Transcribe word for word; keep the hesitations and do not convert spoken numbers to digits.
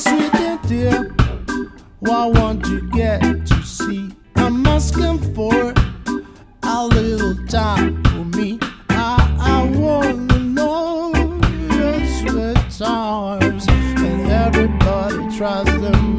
sweet and dear, why won't you get to see? I'm asking for a little time for me. I, I wanna know your sweet arms, and everybody tries their